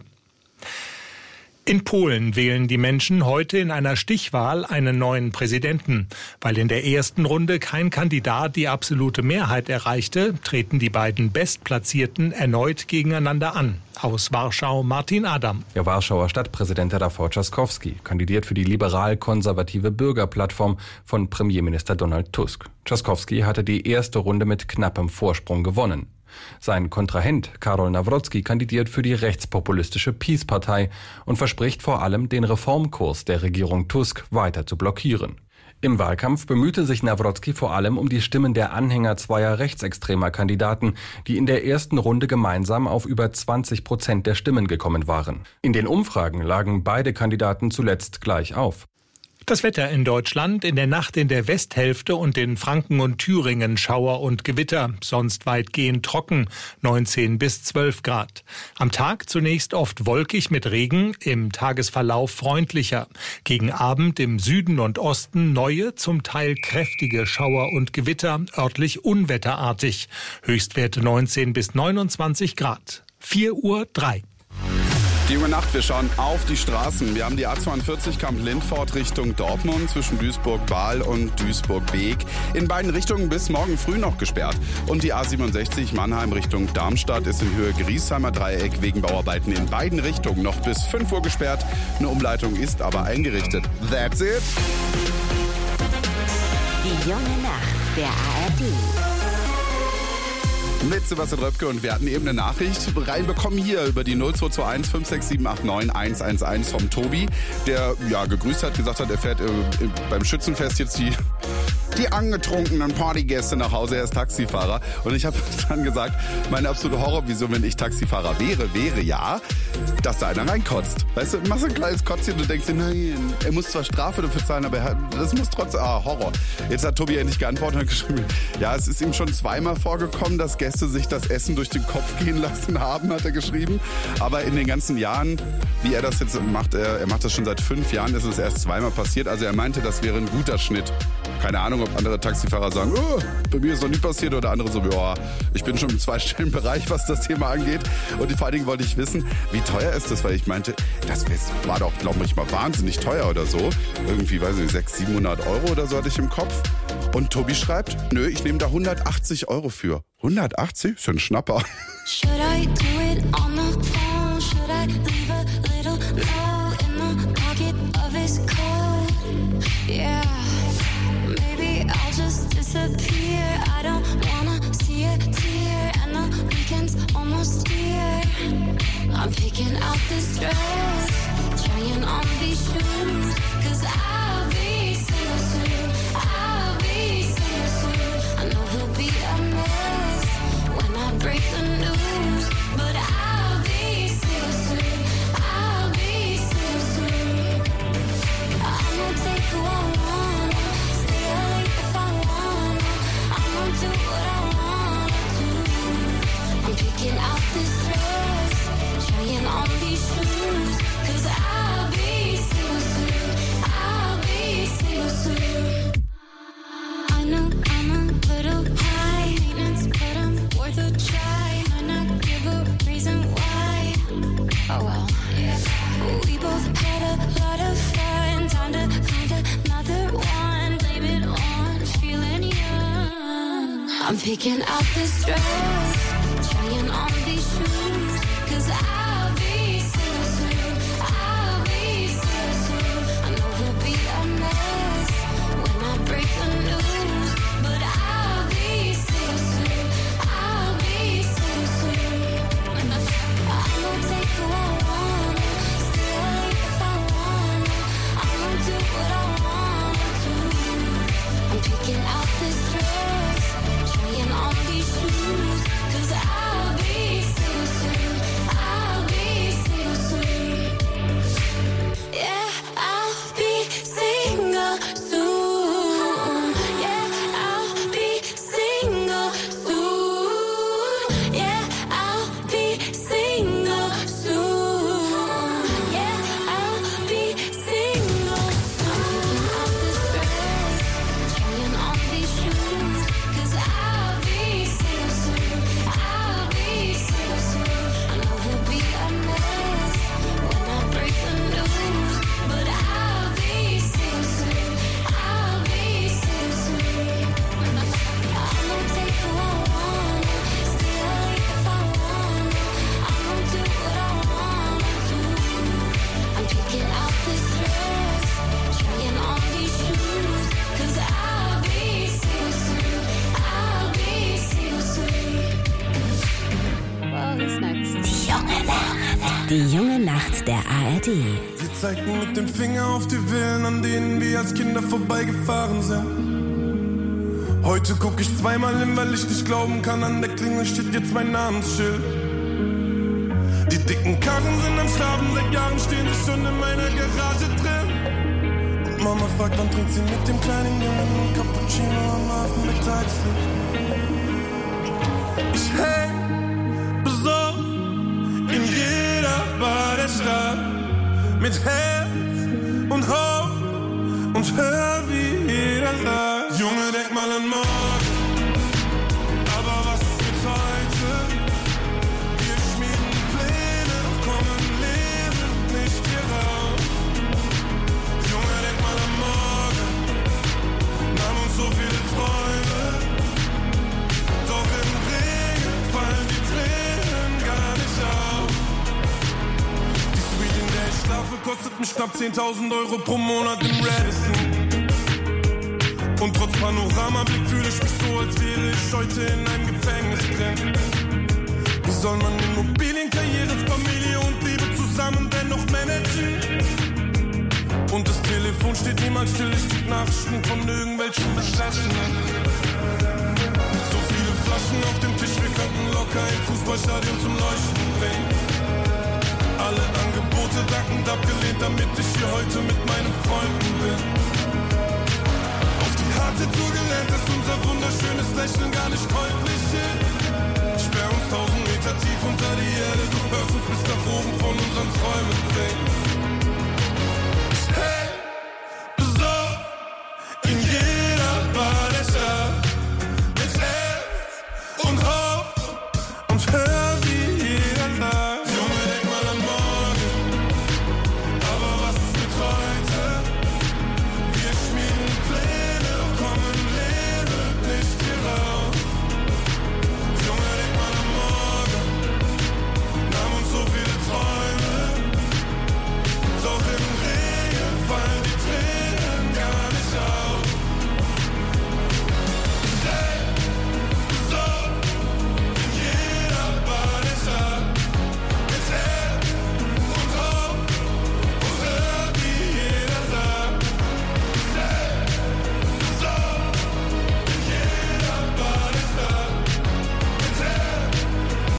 In Polen wählen die Menschen heute in einer Stichwahl einen neuen Präsidenten. Weil in der ersten Runde kein Kandidat die absolute Mehrheit erreichte, treten die beiden Bestplatzierten erneut gegeneinander an. Aus Warschau Martin Adam. Der Warschauer Stadtpräsident Rafał Trzaskowski kandidiert für die liberal-konservative Bürgerplattform von Premierminister Donald Tusk. Trzaskowski hatte die erste Runde mit knappem Vorsprung gewonnen. Sein Kontrahent Karol Nawrocki kandidiert für die rechtspopulistische PiS-Partei und verspricht vor allem, den Reformkurs der Regierung Tusk weiter zu blockieren. Im Wahlkampf bemühte sich Nawrocki vor allem um die Stimmen der Anhänger zweier rechtsextremer Kandidaten, die in der ersten Runde gemeinsam auf über zwanzig Prozent der Stimmen gekommen waren. In den Umfragen lagen beide Kandidaten zuletzt gleich auf. Das Wetter in Deutschland: in der Nacht in der Westhälfte und in Franken und Thüringen Schauer und Gewitter, sonst weitgehend trocken, neunzehn bis zwölf Grad. Am Tag zunächst oft wolkig mit Regen, im Tagesverlauf freundlicher. Gegen Abend im Süden und Osten neue, zum Teil kräftige Schauer und Gewitter, örtlich unwetterartig. Höchstwerte neunzehn bis neunundzwanzig Grad. vier Uhr drei. Die junge Nacht, wir schauen auf die Straßen. Wir haben die A zweiundvierzig Kamp-Lindfort Richtung Dortmund zwischen Duisburg-Bahl und Duisburg-Beek. In beiden Richtungen bis morgen früh noch gesperrt. Und die A siebenundsechzig Mannheim Richtung Darmstadt ist in Höhe Griesheimer Dreieck wegen Bauarbeiten in beiden Richtungen noch bis fünf Uhr gesperrt. Eine Umleitung ist aber eingerichtet. That's it. Die junge Nacht der A R D. Mit Sebastian Röpke, und wir hatten eben eine Nachricht reinbekommen hier über die null zwei zwei eins fünf sechs sieben acht neun eins eins eins vom Tobi, der ja gegrüßt hat, gesagt hat, er fährt äh, beim Schützenfest jetzt die, die angetrunkenen Partygäste nach Hause. Er ist Taxifahrer, und ich habe dann gesagt, meine absolute Horrorvision, wenn ich Taxifahrer wäre, wäre ja, dass da einer reinkotzt. Weißt du, machst ein kleines Kotzchen und du denkst dir, nein, er muss zwar Strafe dafür zahlen, aber er, das muss trotzdem, ah, Horror. Jetzt hat Tobi endlich geantwortet und geschrieben, ja, es ist ihm schon zweimal vorgekommen, dass Gäste sich das Essen durch den Kopf gehen lassen haben, hat er geschrieben. Aber in den ganzen Jahren, wie er das jetzt macht, er, er macht das schon seit fünf Jahren, ist es erst zweimal passiert. Also er meinte, das wäre ein guter Schnitt. Keine Ahnung, ob andere Taxifahrer sagen, oh, bei mir ist noch nie passiert, oder andere so, ja, ich bin schon im zweistelligen Bereich, was das Thema angeht. Und vor allen Dingen wollte ich wissen, wie teuer ist das, weil ich meinte, das war doch, glaube ich, mal wahnsinnig teuer oder so. Irgendwie, weiß ich nicht, sechshundert, siebenhundert Euro oder so hatte ich im Kopf. Und Tobi schreibt, nö, ich nehme da hundertachtzig Euro für. hundertachtzig? Ist ja ein Schnapper. Should I do it on the phone? Should I leave a little note in the pocket of his coat? Yeah, maybe I'll just disappear. I don't wanna see a tear, and the weekend's almost here. I'm picking out this dress, trying on these shoes, 'cause I'll be single soon. I'll be single soon. I know he'll be a mess when I break the news, but I'll be single soon. I'll be single soon. I'ma take who I wanna, stay late if I wanna. I'ma do what I wanna do. I'm picking out this dress, trying on these shoes, 'cause I'll be single soon. I'll be single soon. I know I'm a little high maintenance, but I'm worth a try. Might not give a reason why. Oh well. We both had a lot of fun. Time to find another one. Blame it on feeling young. I'm picking out this dress, picking out this dress, trying on these shoes, 'cause I'll be single soon, I'll be single soon. Yeah, I'll be single soon. Yeah, I'll be single soon. Yeah, I'll be single soon. Yeah, I'll be single soon. I'm picking out this dress, trying on these shoes, 'cause I'll be single soon, I'll be single soon. I know he'll be a mess when I break the news, but I'll be single soon, I'll be single soon. I don't take who I want, stay late if I want. I don't do what I wanna do. I'm picking out this dress, trying on these shoes, 'cause I'll be single soon, I'll be single soon. Well, who's next? Die junge Nacht. Die junge Nacht der A R D. Sie zeigten mit dem Finger auf die Villen, an denen wir als Kinder vorbeigefahren sind. Heute guck ich zweimal hin, weil ich nicht glauben kann, an der Klingel steht jetzt mein Namensschild. Die dicken Karren sind am Schlafen, seit Jahren stehen sie schon in meiner Garage drin. Und Mama fragt, wann trinkt sie mit dem kleinen Jungen ein Cappuccino am Hafen mit Tageslicht. Ich häng besoffen in jeder Bar der Stadt, mit Herz und Hoffnung und hör, wie jeder sagt: Junge, denk mal an morgen, aber was ist mit heute? Wir schmieden Pläne, doch kommen lebend nicht hier raus. Junge, denk mal an morgen, nahmen uns so viele Träume, doch im Regen fallen die Tränen gar nicht auf. Die Suite, in der ich schlafe, kostet mich knapp zehntausend Euro pro Monat im Radisson. Und trotz Panoramablick fühle ich mich so, als wäre ich heute in einem Gefängnis drin. Wie soll man Immobilien, Karriere, Familie und Liebe zusammen dennoch managen? Und das Telefon steht niemals still, ich krieg Nachrichten von irgendwelchen Besessenen. So viele Flaschen auf dem Tisch, wir könnten locker ein Fußballstadion zum Leuchten bringen. Alle Angebote dankend abgelehnt, damit ich hier heute mit meinen Freunden bin. Auf die harte Tour gelernt, dass unser wunderschönes Lächeln gar nicht käuflich ist. Sperr uns tausend Meter tief unter die Erde, du hörst uns bis nach oben von unseren Träumen singen.